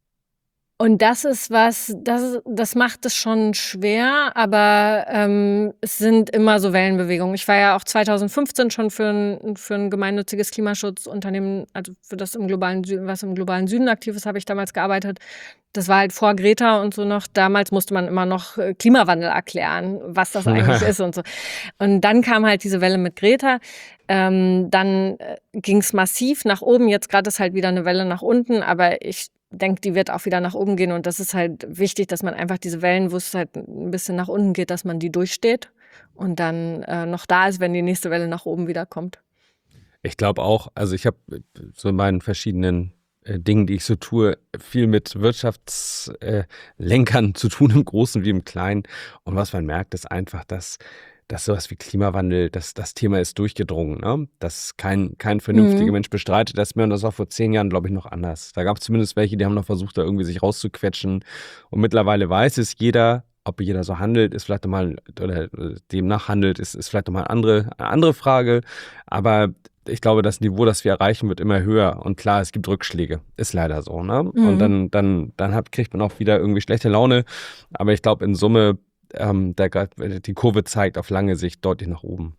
Speaker 4: und das ist was, das, das macht es schon schwer, aber ähm, es sind immer so Wellenbewegungen. Ich war ja auch zweitausendfünfzehn schon für ein, für ein gemeinnütziges Klimaschutzunternehmen, also für das im globalen Süden, was im globalen Süden aktiv ist, habe ich damals gearbeitet. Das war halt vor Greta und so noch. Damals musste man immer noch äh, Klimawandel erklären, was das eigentlich ist und so. Und dann kam halt diese Welle mit Greta. Ähm, dann äh, ging es massiv nach oben. Jetzt gerade ist halt wieder eine Welle nach unten, aber ich denke, die wird auch wieder nach oben gehen. Und das ist halt wichtig, dass man einfach diese Wellen, wo es halt ein bisschen nach unten geht, dass man die durchsteht und dann äh, noch da ist, wenn die nächste Welle nach oben wieder kommt.
Speaker 2: Ich glaube auch, also ich habe so in meinen verschiedenen äh, Dingen, die ich so tue, viel mit Wirtschaftslenkern äh, zu tun, im Großen wie im Kleinen. Und was man merkt, ist einfach, dass dass sowas wie Klimawandel, das, das Thema ist durchgedrungen, ne? Dass kein, kein vernünftiger
Speaker 4: Mhm.
Speaker 2: Mensch bestreitet das mehr und das war vor zehn Jahren, glaube ich, noch anders. Da gab es zumindest welche, die haben noch versucht, da irgendwie sich rauszuquetschen. Und mittlerweile weiß es jeder, ob jeder so handelt, ist vielleicht nochmal, oder demnach handelt, ist, ist vielleicht nochmal eine andere, eine andere Frage. Aber ich glaube, das Niveau, das wir erreichen, wird immer höher. Und klar, es gibt Rückschläge. Ist leider so, ne?
Speaker 4: Mhm.
Speaker 2: Und dann, dann, dann hat, kriegt man auch wieder irgendwie schlechte Laune. Aber ich glaube, in Summe, ähm, der, die Kurve zeigt auf lange Sicht deutlich nach oben.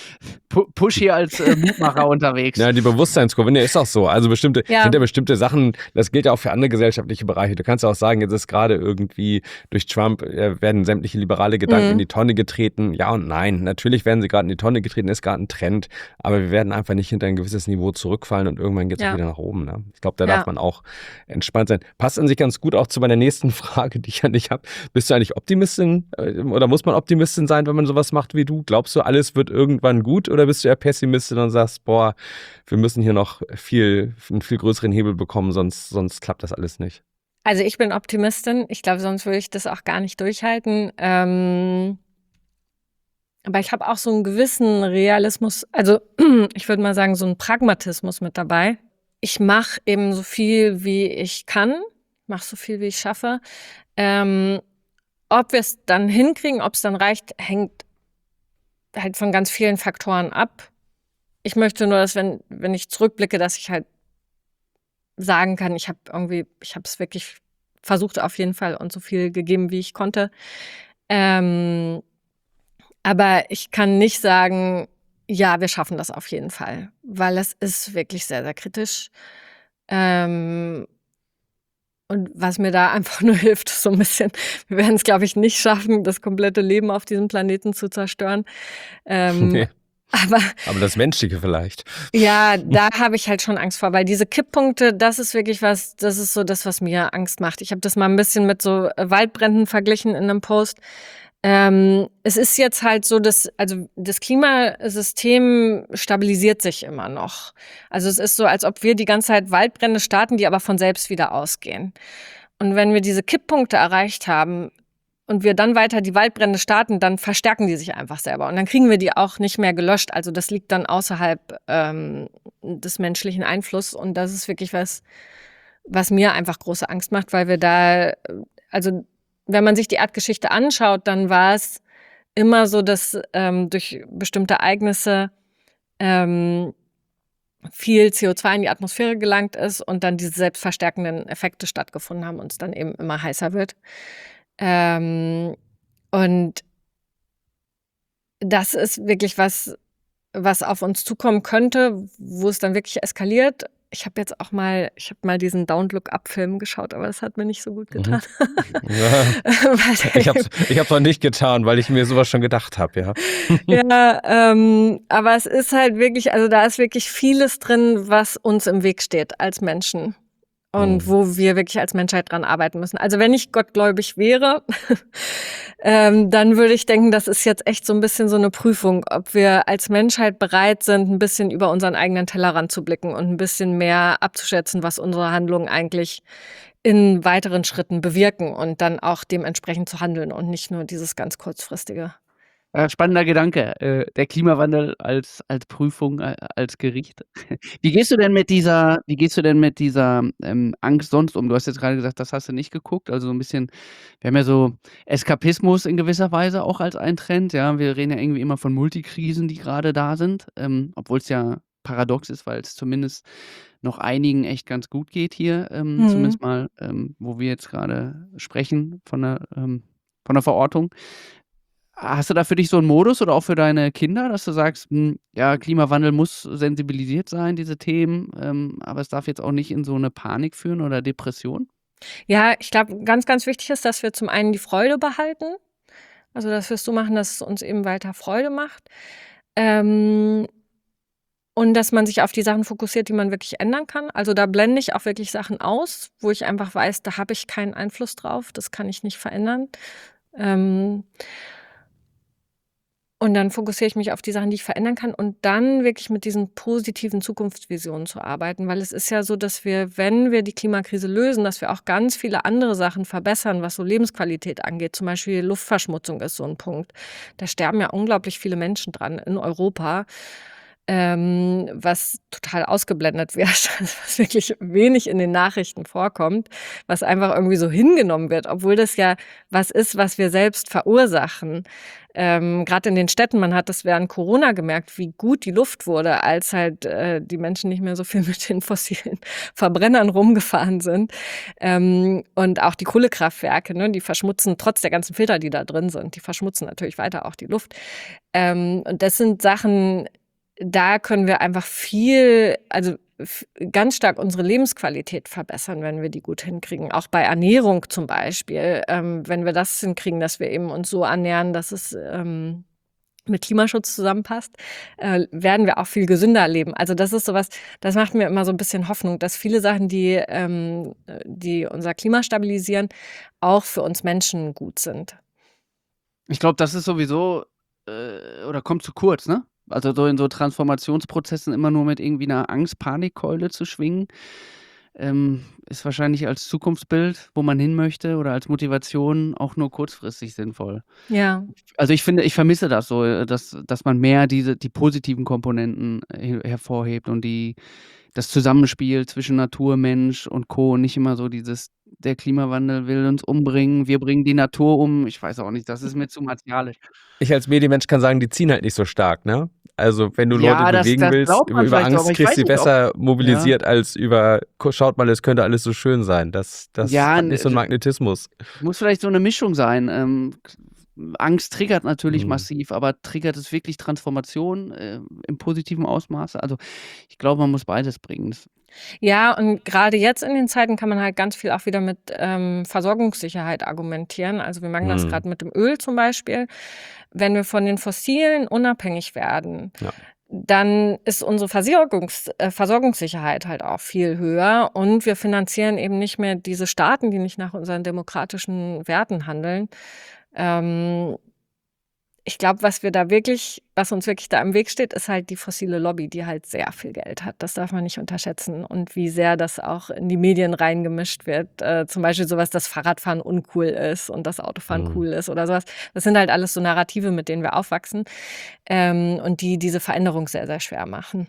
Speaker 3: Pu- Push hier als äh, Mutmacher unterwegs.
Speaker 2: Ja, die Bewusstseinskurve, ne, ist auch so. Also bestimmte,
Speaker 4: Ja.
Speaker 2: sind ja bestimmte Sachen, das gilt ja auch für andere gesellschaftliche Bereiche. Du kannst ja auch sagen, jetzt ist gerade irgendwie durch Trump äh, werden sämtliche liberale Gedanken
Speaker 4: Mhm.
Speaker 2: in die Tonne getreten. Ja und nein. Natürlich werden sie gerade in die Tonne getreten, ist gerade ein Trend. Aber wir werden einfach nicht hinter ein gewisses Niveau zurückfallen und irgendwann geht es
Speaker 4: Ja.
Speaker 2: auch wieder nach oben. Ne? Ich glaube, da
Speaker 4: Ja.
Speaker 2: darf man auch entspannt sein. Passt an sich ganz gut auch zu meiner nächsten Frage, die ich an dich habe. Bist du eigentlich Optimistin äh, oder muss man Optimistin sein, wenn man sowas macht wie du? Glaubst du, alles wird irgendwann gut oder bist du eher Pessimistin und sagst, boah, wir müssen hier noch viel, einen viel größeren Hebel bekommen, sonst, sonst klappt das alles nicht?
Speaker 4: Also ich bin Optimistin. Ich glaube, sonst würde ich das auch gar nicht durchhalten. Ähm, aber ich habe auch so einen gewissen Realismus, also ich würde mal sagen, so einen Pragmatismus mit dabei. Ich mache eben so viel, wie ich kann, mache so viel, wie ich schaffe. Ähm, ob wir es dann hinkriegen, ob es dann reicht, hängt halt von ganz vielen Faktoren ab. Ich möchte nur, dass wenn, wenn ich zurückblicke, dass ich halt sagen kann, ich habe irgendwie, ich habe es wirklich versucht auf jeden Fall und so viel gegeben, wie ich konnte. Ähm, aber ich kann nicht sagen, ja, wir schaffen das auf jeden Fall, weil es ist wirklich sehr, sehr kritisch. Ähm, und was mir da einfach nur hilft, ist so ein bisschen, wir werden es, glaube ich, nicht schaffen, das komplette Leben auf diesem Planeten zu zerstören. Ähm,
Speaker 2: Nee.
Speaker 4: aber
Speaker 2: Aber das Menschliche vielleicht.
Speaker 4: ja, da habe ich halt schon Angst vor, weil diese Kipppunkte, das ist wirklich was, das ist so das, was mir Angst macht. Ich habe das mal ein bisschen mit so äh, Waldbränden verglichen in einem Post. Ähm, es ist jetzt halt so, dass, also das Klimasystem stabilisiert sich immer noch. Also es ist so, als ob wir die ganze Zeit Waldbrände starten, die aber von selbst wieder ausgehen. Und wenn wir diese Kipppunkte erreicht haben und wir dann weiter die Waldbrände starten, dann verstärken die sich einfach selber. Und dann kriegen wir die auch nicht mehr gelöscht. Also das liegt dann außerhalb ähm, des menschlichen Einflusses. Und das ist wirklich was, was mir einfach große Angst macht, weil wir da, also wenn man sich die Erdgeschichte anschaut, dann war es immer so, dass ähm, durch bestimmte Ereignisse ähm, viel C O zwei in die Atmosphäre gelangt ist und dann diese selbstverstärkenden Effekte stattgefunden haben und es dann eben immer heißer wird. Ähm, und das ist wirklich was, was auf uns zukommen könnte, wo es dann wirklich eskaliert. Ich habe jetzt auch mal, ich habe mal diesen Don't Look Up Film geschaut, aber das hat mir nicht so gut getan.
Speaker 2: Ja. Ich habe ich hab's noch nicht getan, weil ich mir sowas schon gedacht habe, ja.
Speaker 4: Ja, ähm, aber es ist halt wirklich, also da ist wirklich vieles drin, was uns im Weg steht als Menschen. Und
Speaker 2: Mhm.
Speaker 4: wo wir wirklich als Menschheit dran arbeiten müssen. Also wenn ich gottgläubig wäre, ähm, dann würde ich denken, das ist jetzt echt so ein bisschen so eine Prüfung, ob wir als Menschheit bereit sind, ein bisschen über unseren eigenen Tellerrand zu blicken und ein bisschen mehr abzuschätzen, was unsere Handlungen eigentlich in weiteren Schritten bewirken und dann auch dementsprechend zu handeln und nicht nur dieses ganz kurzfristige.
Speaker 3: Äh, spannender Gedanke. Äh, der Klimawandel als, als Prüfung, äh, als Gericht. Wie gehst du denn mit dieser, wie gehst du denn mit dieser ähm, Angst sonst um? Du hast jetzt gerade gesagt, das hast du nicht geguckt. Also so ein bisschen, wir haben ja so Eskapismus in gewisser Weise auch als ein Trend. Ja, wir reden ja irgendwie immer von Multikrisen, die gerade da sind, ähm, obwohl es ja paradox ist, weil es zumindest noch einigen echt ganz gut geht hier, ähm,
Speaker 4: Mhm.
Speaker 3: zumindest mal, ähm, wo wir jetzt gerade sprechen von der, ähm, von der Verortung. Hast du da für dich so einen Modus oder auch für deine Kinder, dass du sagst, hm, ja, Klimawandel muss sensibilisiert sein, diese Themen, ähm, aber es darf jetzt auch nicht in so eine Panik führen oder Depression?
Speaker 4: Ja, ich glaube, ganz, ganz wichtig ist, dass wir zum einen die Freude behalten. Also, dass wir es so machen, dass es uns eben weiter Freude macht. Ähm, und dass man sich auf die Sachen fokussiert, die man wirklich ändern kann. Also, da blende ich auch wirklich Sachen aus, wo ich einfach weiß, da habe ich keinen Einfluss drauf, das kann ich nicht verändern. Ähm Und dann fokussiere ich mich auf die Sachen, die ich verändern kann und dann wirklich mit diesen positiven Zukunftsvisionen zu arbeiten. Weil es ist ja so, dass wir, wenn wir die Klimakrise lösen, dass wir auch ganz viele andere Sachen verbessern, was so Lebensqualität angeht. Zum Beispiel Luftverschmutzung ist so ein Punkt. Da sterben ja unglaublich viele Menschen dran in Europa, ähm, was total ausgeblendet wird, also was wirklich wenig in den Nachrichten vorkommt, was einfach irgendwie so hingenommen wird, obwohl das ja was ist, was wir selbst verursachen. Ähm, grad in den Städten, man hat das während Corona gemerkt, wie gut die Luft wurde, als halt äh, die Menschen nicht mehr so viel mit den fossilen Verbrennern rumgefahren sind. Ähm, und auch die Kohlekraftwerke, ne, die verschmutzen trotz der ganzen Filter, die da drin sind, die verschmutzen natürlich weiter auch die Luft. Ähm, und das sind Sachen, da können wir einfach viel, also f- ganz stark unsere Lebensqualität verbessern, wenn wir die gut hinkriegen. Auch bei Ernährung zum Beispiel, ähm, wenn wir das hinkriegen, dass wir eben uns so ernähren, dass es ähm, mit Klimaschutz zusammenpasst, äh, werden wir auch viel gesünder leben. Also das ist sowas, das macht mir immer so ein bisschen Hoffnung, dass viele Sachen, die, ähm, äh, die unser Klima stabilisieren, auch für uns Menschen gut sind.
Speaker 3: Ich glaube, das ist sowieso, äh, oder kommt zu kurz, ne? Also so in so Transformationsprozessen immer nur mit irgendwie einer Angst-Panikkeule zu schwingen, ähm, ist wahrscheinlich als Zukunftsbild, wo man hin möchte oder als Motivation auch nur kurzfristig sinnvoll.
Speaker 4: Ja.
Speaker 3: Also ich finde, ich vermisse das so, äh, dass, dass man mehr diese, die positiven Komponenten äh, hervorhebt und die, das Zusammenspiel zwischen Natur, Mensch und Co. und nicht immer so dieses, der Klimawandel will uns umbringen, wir bringen die Natur um. Ich weiß auch nicht, das ist mir zu martialisch.
Speaker 2: Ich als Medienmensch kann sagen, die ziehen halt nicht so stark, ne? Also wenn du Leute
Speaker 3: Ja, das,
Speaker 2: bewegen
Speaker 3: das
Speaker 2: willst,
Speaker 3: glaubt
Speaker 2: über,
Speaker 3: man
Speaker 2: über
Speaker 3: vielleicht so,
Speaker 2: Angst
Speaker 3: aber ich
Speaker 2: kriegst
Speaker 3: weiß
Speaker 2: du sie
Speaker 3: nicht, ob,
Speaker 2: besser
Speaker 3: ja,
Speaker 2: mobilisiert als über, "Gu- schaut mal, es könnte alles so schön sein. Das, das
Speaker 3: ja,
Speaker 2: hat nicht so einen
Speaker 3: n-
Speaker 2: Magnetismus.
Speaker 3: muss vielleicht so eine Mischung sein. Ähm, Angst triggert natürlich
Speaker 2: Hm.
Speaker 3: massiv, aber triggert es wirklich Transformation äh, im positiven Ausmaße? Also ich glaube, man muss beides bringen. Das,
Speaker 4: Ja, und gerade jetzt in den Zeiten kann man halt ganz viel auch wieder mit ähm, Versorgungssicherheit argumentieren. Also wir merken das
Speaker 2: Hm.
Speaker 4: gerade mit dem Öl zum Beispiel. Wenn wir von den Fossilen unabhängig werden,
Speaker 2: Ja.
Speaker 4: dann ist unsere Versorgungs äh, Versorgungssicherheit halt auch viel höher und wir finanzieren eben nicht mehr diese Staaten, die nicht nach unseren demokratischen Werten handeln. Ähm, Ich glaube, was wir da wirklich, was uns wirklich da im Weg steht, ist halt die fossile Lobby, die halt sehr viel Geld hat. Das darf man nicht unterschätzen. Und wie sehr das auch in die Medien reingemischt wird. Äh, zum Beispiel sowas, dass Fahrradfahren uncool ist und das Autofahren
Speaker 2: Hm.
Speaker 4: cool ist oder sowas. Das sind halt alles so Narrative, mit denen wir aufwachsen ähm, und die diese Veränderung sehr, sehr schwer machen.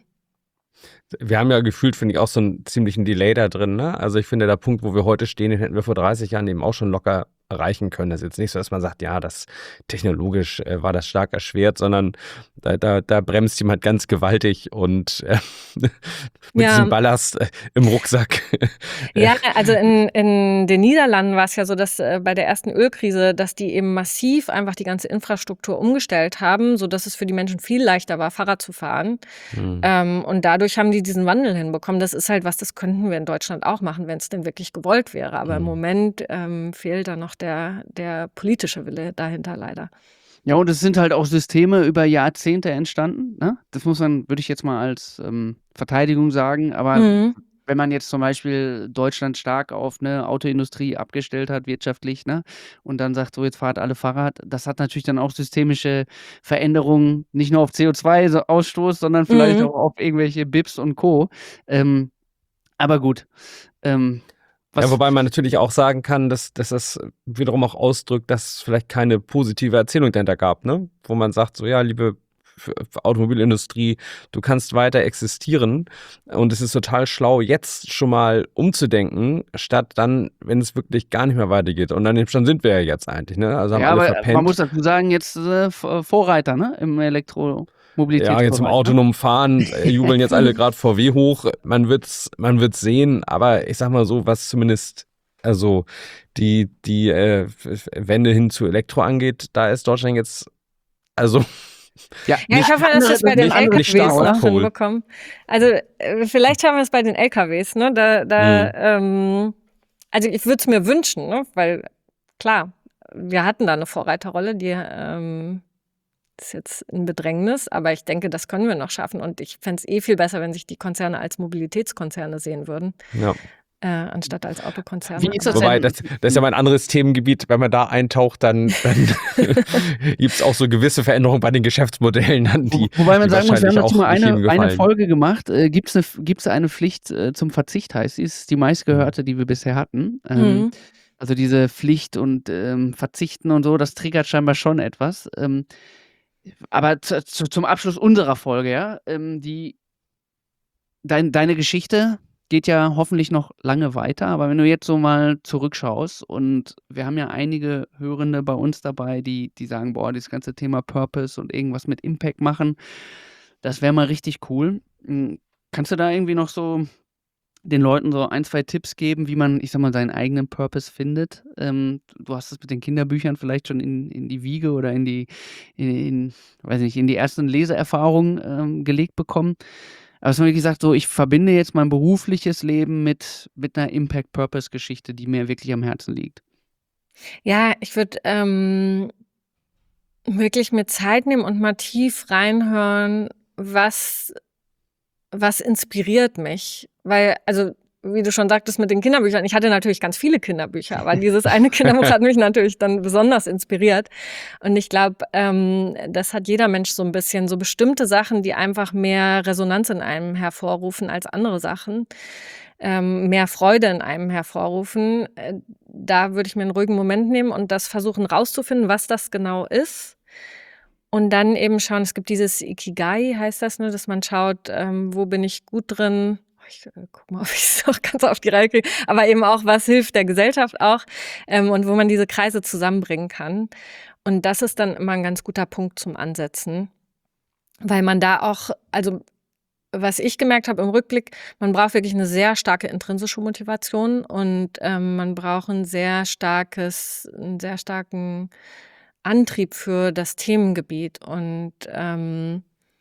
Speaker 2: Wir haben ja gefühlt, finde ich, auch so einen ziemlichen Delay da drin, ne? Also ich finde, der Punkt, wo wir heute stehen, den hätten wir vor dreißig Jahren eben auch schon locker erreichen können. Das ist jetzt nicht so, dass man sagt, ja, das technologisch äh, war das stark erschwert, sondern da, da, da bremst jemand ganz gewaltig und äh, mit
Speaker 4: Ja.
Speaker 2: diesem Ballast äh, im Rucksack.
Speaker 4: Ja, also in, in den Niederlanden war es ja so, dass äh, bei der ersten Ölkrise, dass die eben massiv einfach die ganze Infrastruktur umgestellt haben, sodass es für die Menschen viel leichter war, Fahrrad zu fahren.
Speaker 2: Hm.
Speaker 4: Ähm, und dadurch haben die diesen Wandel hinbekommen. Das ist halt was, das könnten wir in Deutschland auch machen, wenn es denn wirklich gewollt wäre. Aber im
Speaker 2: Hm.
Speaker 4: Moment ähm, fehlt da noch der, der politische Wille dahinter leider.
Speaker 3: ja, und es sind halt auch Systeme über Jahrzehnte entstanden. Ne? Das muss man, würde ich jetzt mal als ähm, Verteidigung sagen. Aber
Speaker 4: Mhm.
Speaker 3: wenn man jetzt zum Beispiel Deutschland stark auf eine Autoindustrie abgestellt hat, wirtschaftlich, ne, und dann sagt, so jetzt fahrt alle Fahrrad, das hat natürlich dann auch systemische Veränderungen, nicht nur auf C O zwei Ausstoß, sondern vielleicht
Speaker 4: Mhm.
Speaker 3: auch auf irgendwelche B I Ps und Co. Ähm, aber gut. Ähm,
Speaker 2: Ja,
Speaker 3: was,
Speaker 2: wobei man natürlich auch sagen kann, dass, dass das wiederum auch ausdrückt, dass es vielleicht keine positive Erzählung dahinter gab, ne? Wo man sagt, so ja, liebe F- F- Automobilindustrie, du kannst weiter existieren und es ist total schlau, jetzt schon mal umzudenken, statt dann, wenn es wirklich gar nicht mehr weitergeht. Und an dem Stand sind wir ja jetzt eigentlich, ne? Also haben
Speaker 3: ja,
Speaker 2: alle
Speaker 3: aber
Speaker 2: verpennt.
Speaker 3: man muss dazu sagen, jetzt äh, V- Vorreiter, ne, im Elektro. Mobilitätsprovider.
Speaker 2: Ja, jetzt zum autonomen Fahren äh, jubeln jetzt alle gerade V W hoch. Man wird's, man wird's sehen, aber ich sag mal so, was zumindest also die die äh, Wende hin zu Elektro angeht, da ist Deutschland jetzt also
Speaker 3: Ja,
Speaker 4: Ja, ich
Speaker 2: nicht,
Speaker 4: hoffe, dass wir es bei den
Speaker 2: nicht, nicht stark
Speaker 4: L K Ws
Speaker 2: auf
Speaker 4: noch
Speaker 2: Kohl.
Speaker 4: hinbekommen. Also äh, vielleicht schaffen wir es bei den L K Ws, ne? Da, da, ähm, also ich würde es mir wünschen, ne? Weil klar, wir hatten da eine Vorreiterrolle, die ähm, ist jetzt in Bedrängnis, aber ich denke, das können wir noch schaffen. Und ich fände es eh viel besser, wenn sich die Konzerne als Mobilitätskonzerne sehen würden,
Speaker 2: Ja.
Speaker 4: äh, anstatt als Autokonzerne.
Speaker 3: Wie ist das
Speaker 4: Aber-
Speaker 2: Wobei,
Speaker 3: denn?
Speaker 2: das, das ist ja mein anderes Themengebiet. Wenn man da eintaucht, dann, dann gibt es auch so gewisse Veränderungen bei den Geschäftsmodellen, dann, die,
Speaker 3: Wobei man
Speaker 2: die
Speaker 3: sagen muss, wir haben
Speaker 2: wahrscheinlich
Speaker 3: dazu
Speaker 2: auch
Speaker 3: mal
Speaker 2: nicht
Speaker 3: eine,
Speaker 2: jedem
Speaker 3: eine
Speaker 2: gefallen.
Speaker 3: Folge gemacht. Äh, Gibt es eine, gibt's eine Pflicht äh, zum Verzicht, heißt sie? Ist die meistgehörte, die wir bisher hatten. Ähm,
Speaker 4: Mhm.
Speaker 3: Also diese Pflicht und ähm, Verzichten und so, das triggert scheinbar schon etwas. Ähm, aber zu, zu, zum Abschluss unserer Folge, ja, ähm, die, dein, deine Geschichte geht ja hoffentlich noch lange weiter, aber wenn du jetzt so mal zurückschaust und wir haben ja einige Hörende bei uns dabei, die, die sagen, boah, dieses ganze Thema Purpose und irgendwas mit Impact machen, das wäre mal richtig cool. Hm, Kannst du da irgendwie noch so den Leuten so ein, zwei Tipps geben, wie man, ich sag mal, seinen eigenen Purpose findet? Ähm, du hast es mit den Kinderbüchern vielleicht schon in, in die Wiege oder in die, in, in, weiß nicht, in die ersten Leseerfahrungen ähm, gelegt bekommen. Aber es ist mir wie gesagt so, ich verbinde jetzt mein berufliches Leben mit, mit einer Impact-Purpose-Geschichte, die mir wirklich am Herzen liegt.
Speaker 4: Ja, ich würde ähm, wirklich mir Zeit nehmen und mal tief reinhören, was, was inspiriert mich. Weil, also, wie du schon sagtest mit den Kinderbüchern, ich hatte natürlich ganz viele Kinderbücher, aber dieses eine Kinderbuch hat mich natürlich dann besonders inspiriert. Und ich glaube, ähm, das hat jeder Mensch so ein bisschen, so bestimmte Sachen, die einfach mehr Resonanz in einem hervorrufen als andere Sachen, ähm, mehr Freude in einem hervorrufen. Äh, Da würde ich mir einen ruhigen Moment nehmen und das versuchen rauszufinden, was das genau ist. Und dann eben schauen, es gibt dieses Ikigai, heißt das, ne, dass man schaut, ähm, wo bin ich gut drin. Ich äh, guck mal, ob ich es noch ganz auf die Reihe kriege. Aber eben auch, was hilft der Gesellschaft auch ähm, und wo man diese Kreise zusammenbringen kann. Und das ist dann immer ein ganz guter Punkt zum Ansetzen, weil man da auch, also was ich gemerkt habe im Rückblick, man braucht wirklich eine sehr starke intrinsische Motivation und ähm, man braucht ein sehr starkes, einen sehr starken Antrieb für das Themengebiet. Und ähm,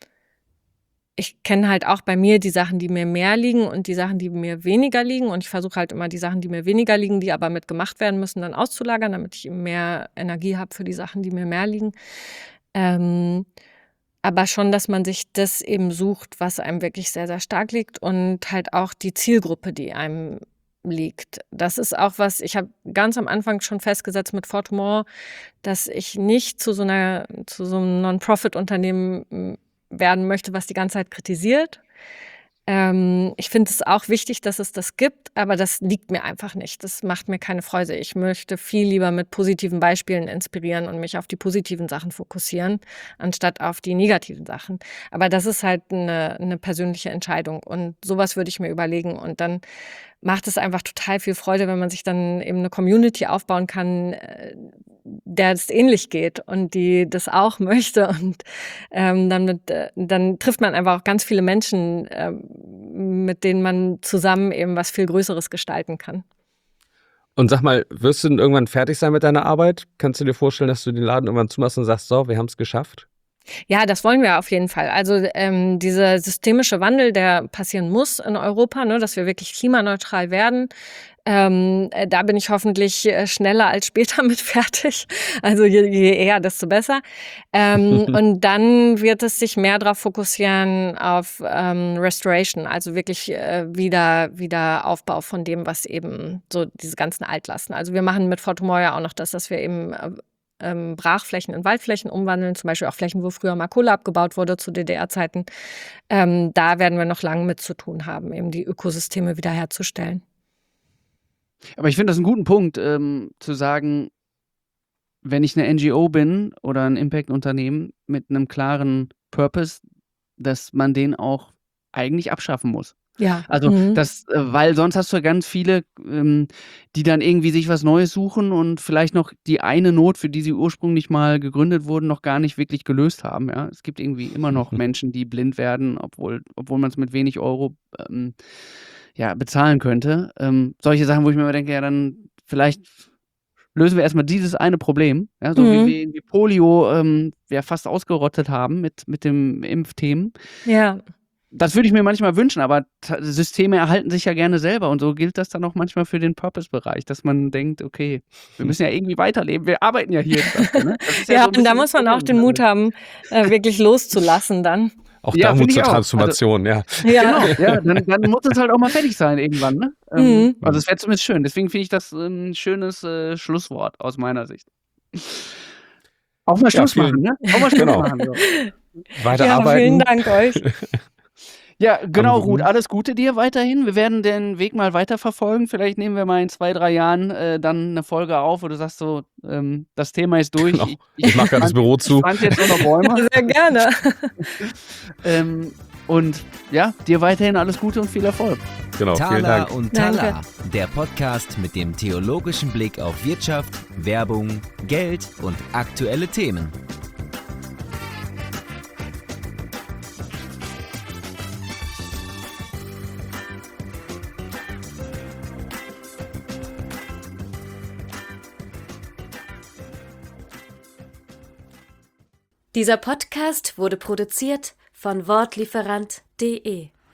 Speaker 4: ich kenne halt auch bei mir die Sachen, die mir mehr liegen und die Sachen, die mir weniger liegen. Und ich versuche halt immer die Sachen, die mir weniger liegen, die aber mit gemacht werden müssen, dann auszulagern, damit ich eben mehr Energie habe für die Sachen, die mir mehr liegen. Ähm, aber schon, dass man sich das eben sucht, was einem wirklich sehr, sehr stark liegt und halt auch die Zielgruppe, die einem liegt. Das ist auch was, ich habe ganz am Anfang schon festgesetzt mit Fort More, dass ich nicht zu so einer, zu so einem Non-Profit-Unternehmen werden möchte, was die ganze Zeit kritisiert. Ähm, ich finde es auch wichtig, dass es das gibt, aber das liegt mir einfach nicht. Das macht mir keine Freude. Ich möchte viel lieber mit positiven Beispielen inspirieren und mich auf die positiven Sachen fokussieren, anstatt auf die negativen Sachen. Aber das ist halt eine, eine persönliche Entscheidung und sowas würde ich mir überlegen und dann macht es einfach total viel Freude, wenn man sich dann eben eine Community aufbauen kann, der es ähnlich geht und die das auch möchte. Und ähm, dann, mit, äh, dann trifft man einfach auch ganz viele Menschen, äh, mit denen man zusammen eben was viel Größeres gestalten kann.
Speaker 2: Und sag mal, wirst du denn irgendwann fertig sein mit deiner Arbeit? Kannst du dir vorstellen, dass du den Laden irgendwann zumachst und sagst, so, wir haben es geschafft?
Speaker 4: Ja, das wollen wir auf jeden Fall. Also ähm, dieser systemische Wandel, der passieren muss in Europa, ne, dass wir wirklich klimaneutral werden. Ähm, da bin ich hoffentlich äh, schneller als später mit fertig. Also je, je eher, desto besser. Ähm, und dann wird es sich mehr darauf fokussieren auf ähm, Restoration, also wirklich äh, wieder, wieder Aufbau von dem, was eben so diese ganzen Altlasten. Also wir machen mit Fort More ja auch noch das, dass wir eben äh, ähm, Brachflächen in Waldflächen umwandeln, zum Beispiel auch Flächen, wo früher mal Kohle abgebaut wurde zu D D R-Zeiten. Ähm, da werden wir noch lange mit zu tun haben, eben die Ökosysteme wiederherzustellen.
Speaker 3: Aber ich finde das einen guten Punkt, ähm, zu sagen, wenn ich eine N G O bin oder ein Impact-Unternehmen mit einem klaren Purpose, dass man den auch eigentlich abschaffen muss.
Speaker 4: Ja.
Speaker 3: Also
Speaker 4: Mhm.
Speaker 3: das, äh, weil sonst hast du ja ganz viele, ähm, die dann irgendwie sich was Neues suchen und vielleicht noch die eine Not, für die sie ursprünglich mal gegründet wurden, noch gar nicht wirklich gelöst haben, ja. Es gibt irgendwie immer noch Menschen, die blind werden, obwohl obwohl man's mit wenig Euro, ähm, ja, bezahlen könnte. Ähm, solche Sachen, wo ich mir immer denke: „Ja, dann vielleicht lösen wir erst mal dieses eine Problem“, ja, so wie
Speaker 4: Mhm.
Speaker 3: wir irgendwie Polio, ähm, ja fast ausgerottet haben mit mit dem Impfthemen.
Speaker 4: Ja.
Speaker 3: Das würde ich mir manchmal wünschen, aber ta Systeme erhalten sich ja gerne selber und so gilt das dann auch manchmal für den Purpose-Bereich, dass man denkt: „Okay, wir müssen ja irgendwie weiterleben. Wir arbeiten ja hier jetzt dafür“, ne? Das ist ja
Speaker 4: Ja,
Speaker 3: so 'n
Speaker 4: und da
Speaker 3: bisschen das
Speaker 4: muss man auch
Speaker 3: Problem
Speaker 4: den Mut
Speaker 3: dabei.
Speaker 4: haben, äh, wirklich loszulassen dann.
Speaker 2: Auch
Speaker 3: Ja,
Speaker 2: da Mut
Speaker 3: finde ich
Speaker 2: zur
Speaker 3: auch. Also
Speaker 2: Transformation, ja.
Speaker 4: Ja.
Speaker 3: genau, ja, dann dann muss es halt auch mal fertig sein irgendwann, ne? Ähm,
Speaker 4: Mhm.
Speaker 3: also es wäre zumindest schön. Deswegen finde ich das 'n schönes, äh, Schlusswort aus meiner Sicht. Auch mal
Speaker 2: Ja,
Speaker 3: Schluss
Speaker 2: vielen
Speaker 3: machen, ne? Auch mal Schluss
Speaker 2: genau.
Speaker 3: machen, so.
Speaker 2: Weiter
Speaker 4: Ja, vielen
Speaker 2: arbeiten.
Speaker 4: Dank euch.
Speaker 3: Ja, genau, Ruth,
Speaker 2: Am
Speaker 3: alles Gute dir weiterhin. Wir werden den Weg mal weiterverfolgen. Vielleicht nehmen wir mal in zwei, drei Jahren, äh, dann 'ne Folge auf, wo du sagst so, ähm: „Das Thema ist durch.
Speaker 2: Genau.
Speaker 3: Ich
Speaker 2: Ich
Speaker 3: ich
Speaker 2: mache grad das
Speaker 3: pflanze
Speaker 2: Büro
Speaker 3: ich
Speaker 2: zu.“
Speaker 3: pflanze jetzt nur noch
Speaker 4: Ja,
Speaker 3: Bäume.“
Speaker 4: sehr gerne.
Speaker 3: Ähm, und ja, dir weiterhin alles Gute und viel Erfolg.
Speaker 2: Genau, vielen
Speaker 1: Thaler
Speaker 2: Dank.
Speaker 1: und
Speaker 4: Danke.
Speaker 1: Taler, der Podcast mit dem theologischen Blick auf Wirtschaft, Werbung, Geld und aktuelle Themen.
Speaker 5: Dieser Podcast wurde produziert von wortlieferant punkt de